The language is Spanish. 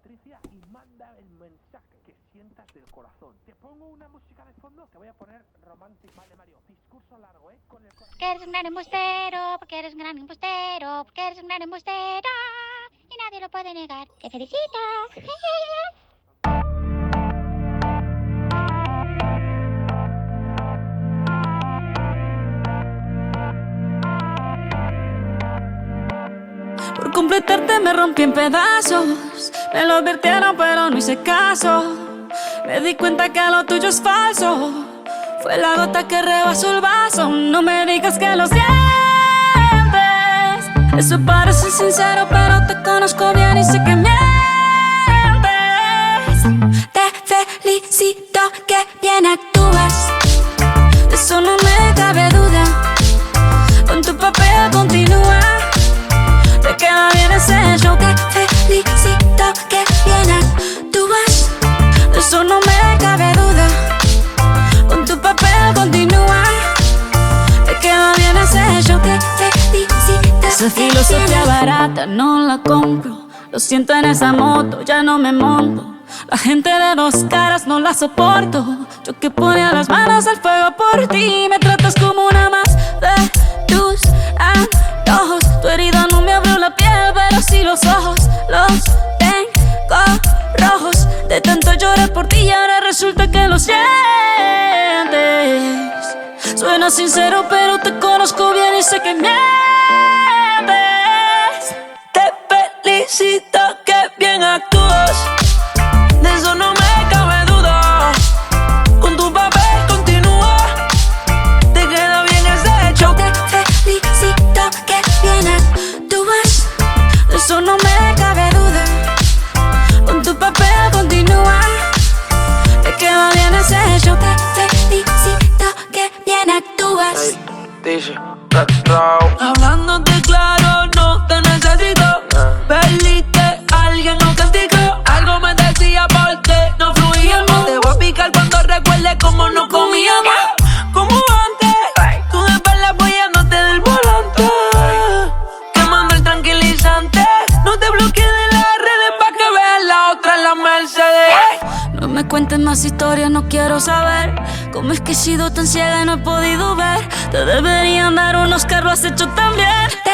Patricia y manda el mensaje que sientas del corazón. Te pongo una música de fondo, te voy a poner romántica. Vale, Mario, discurso largo, con el corazón. Porque eres un gran embustero, porque eres un gran embustero, porque eres un gran embustero y nadie lo puede negar. ¡Te felicito! Por completarte me rompí en pedazos. Me lo advirtieron pero no hice caso. Me di cuenta que lo tuyo es falso. Fue la gota que rebasó el vaso. No me digas que lo sientes. Eso parece sincero pero te conozco bien y sé que mientes. Te felicito que bien actúas. De eso no me cabe duda. Con tu papel continúa. Te queda bien ese show. Te felicito que bien actúas. De eso no me cabe duda. Con tu papel continúa. Te queda bien ese show. Te felicito. Esa filosofía barata no la compro. Lo siento en esa moto, ya no me monto. La gente de dos caras no la soporto. Yo que ponía las manos al fuego por ti. Me tratas como una más de tus antojos. Tu herida no me abrió la piel, pero sí los ojos. Los tengo rojos. De tanto llorar por ti y ahora resulta que lo sientes. Suena sincero, pero te conozco bien y sé que mientes. Te felicito que bien actúas. De eso no me cabe duda. Con tu papel continúa. Te queda bien ese show. Te felicito que bien actúas. De eso no me cabe duda. Con tu papel continúa. Te queda bien ese show. Te felicito que bien actúas. Dice, Hablándote claro, no te necesito. Perdiste, alguien nos castigó. Algo me decía porque no fluíamos. Te voy a picar cuando recuerde cómo nos comíamos. Como antes, tú de espalda apoyándote del volante. Quemando el tranquilizante. No te bloquees de las redes pa' que veas la otra en la Mercedes. No me cuentes más historias, no quiero saber. ¿Cómo es que he sido tan ciega y no he podido ver? Te deberían dar unos Oscar, lo has hecho tan bien.